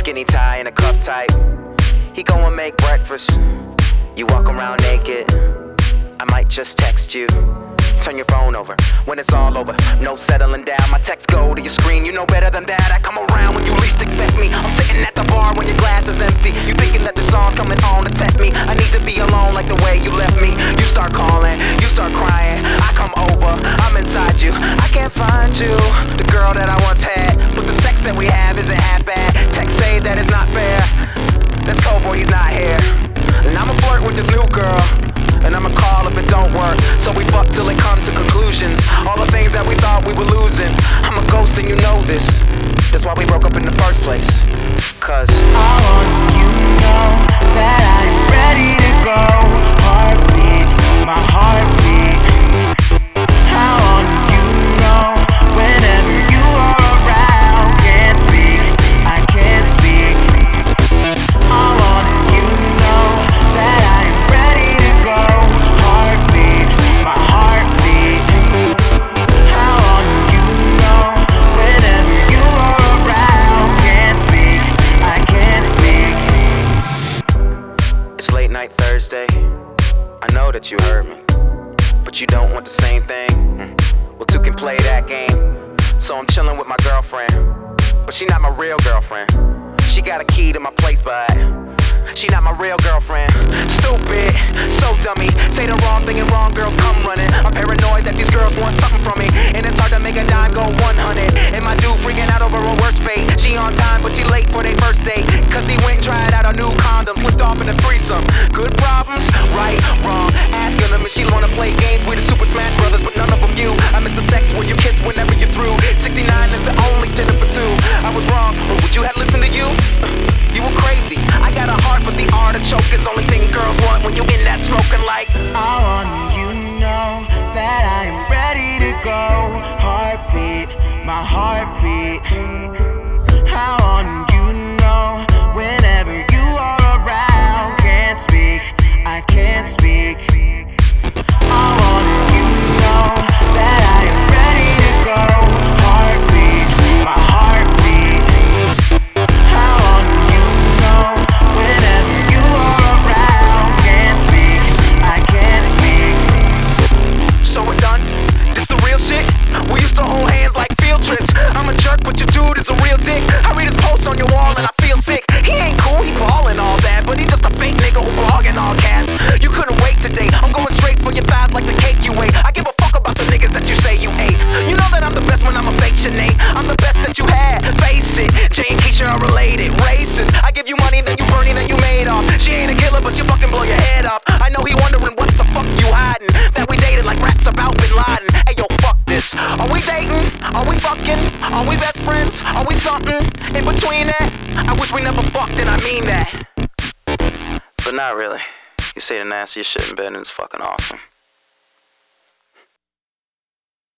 Skinny tie and a cup tight. He go and make breakfast. You walk around naked. I might just text you. Turn your phone over when it's all over. No settling down, my texts go to your screen. You know better than that, I come around when you least expect me. I'm sitting at the bar when your glass is empty. You thinking that the song's coming on to tempt me. I need to be alone like the way you left me. You start calling, you start crying. I come over, I'm inside you. I can't find you, the girl that I once had. But the sex that we have isn't half bad. Text say that it's not fair. That's cold boy, he's not here. And I'ma flirt with this new girl, and I'ma call if it don't work. So we fuck till it comes to conclusions. All the things that we thought we were losing. I'm a ghost and you know this. That's why we broke up in the first place. Cause I want you to know that I'm ready to go. Heartbeat, my heartbeat. I want you to know whenever you are around. Can't speak, I can't speak. I want you to know that I'm ready to go. Heartbeat, my heartbeat. I want you to know whenever you are around. Can't speak, I can't speak. it's late night Thursday. I know that you heard me, but you don't want the same thing. Well, two can play that game. So I'm chilling with my girlfriend, but she not my real girlfriend. She got a key to my place, but she not my real girlfriend. Stupid, so dummy. Say the wrong thing and wrong girls come running. I'm paranoid that these girls want something from me, and it's hard to make a dime go 100. And my dude freaking out over a worst fate. She on time, but she late for their first date. Cause he went and tried out a new condom, slipped off in a threesome. Good problems, right, wrong. Asking them if she wanna play games. We the Super Smash Brothers, but none of them you. I miss the sex where you kiss whenever you're through. 69 is the only dinner for two. I was wrong, but would you have listened to you? You were crazy. I got a heart, but the artichoke is only thing girls want when you in that smoking like. I want you to know that I am ready to go. Heartbeat, my heartbeat. I want you to know whenever you are around. Can't speak, I can't speak. I want you to know that I am ready to go. Heartbeat, my heartbeat. I want you to know whenever you are around. Can't speak, I can't speak. So we're done? This the real shit? We used to hold hands like field trips. I'm a jerk, but your dude is a real dick. I read his posts on your wall and I feel sick. He ain't cool, he ballin' all that, but he's just a fake nigga who blogging all cats. You couldn't wait today. I'm going straight for your thighs like the cake you ate. I give a fuck about the niggas that you say you hate. You know that I'm the best when I'm a fake Sinead. I'm the best that you had, face it. Jay and Keisha are related, racist. I give you money, then you Bernie, then you made off. She ain't a killer, but she fucking blow your head off. I know he wondering what the fuck you hiding. That we dated like rats about Bin Laden. Hey yo, fuck this. Are we dating? Are we fucking? Are we best friends? Are we something in between that? I wish we never fucked and I mean that. But not really. You say the nastiest shit in bed and it's fucking awesome.